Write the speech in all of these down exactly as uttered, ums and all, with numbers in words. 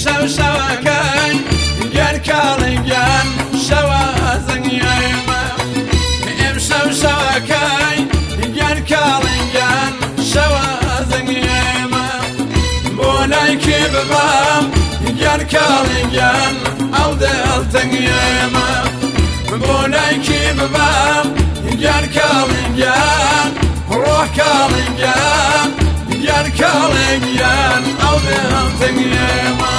شو شوكاي جان كالين جان شوازن يايما ام شو شوكاي جان كالين جان شوازن يايما بوناي كبام جان كالين جان او دلتن يايما بوناي كبام جان كالين جان روح كالين جان جان كالين جان او دلتن يايما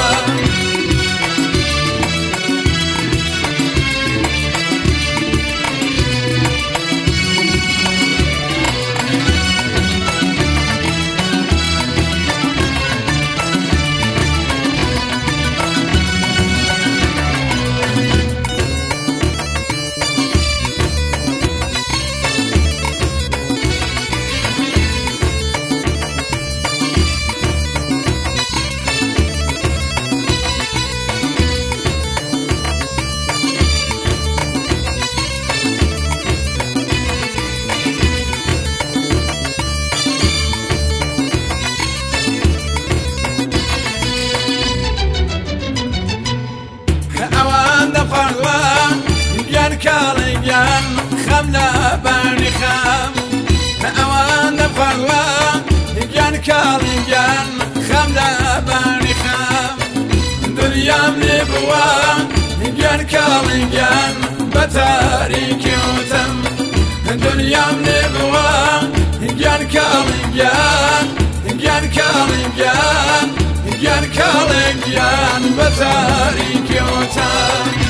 كالين جان خمنا باني خام اوان فروا جان كالين جان خمنا باني خام دنيا ملبوا جان كالين جان بتاريك وتم دنيا ملبوا جان كالين جان جان كالين جان جان كالين جان بتاريك وتم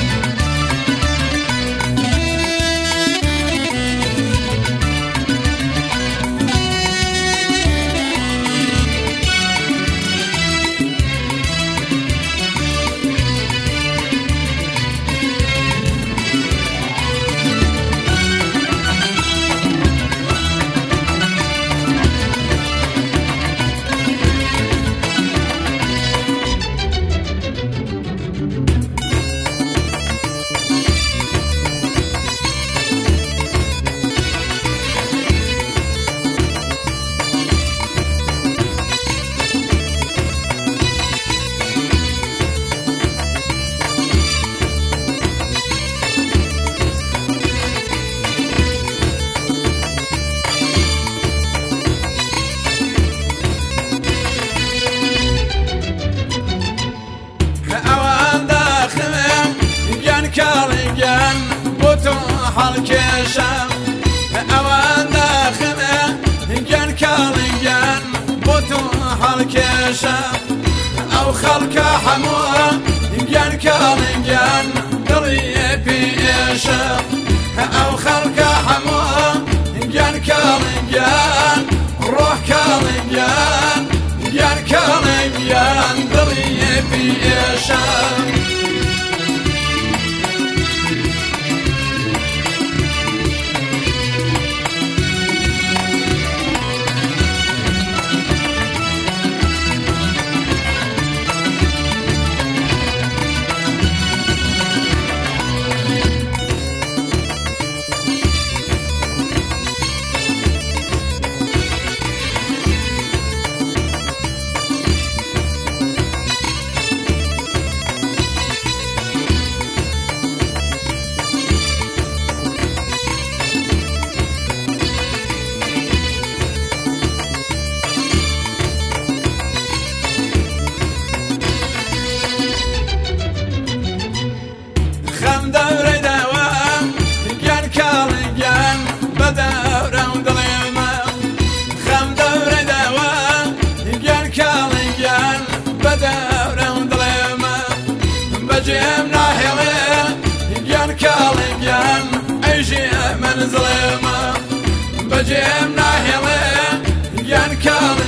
كالين جان بوتو حالكيشا اوان داخمه جان كالين جان بوتو حالكيشا او خلق حموه جان كالين جان دري بيشا او خلق حموه جان كالين جان روح كالين جان جان كالين جان دري بيشا خم دور دوام جان كالين جان بدور ودليما خم دور دوام جان كالين جان بدور ودليما بجيم ناحية جان كالين جان ايجي من ظليما بجيم ناحية جان كالين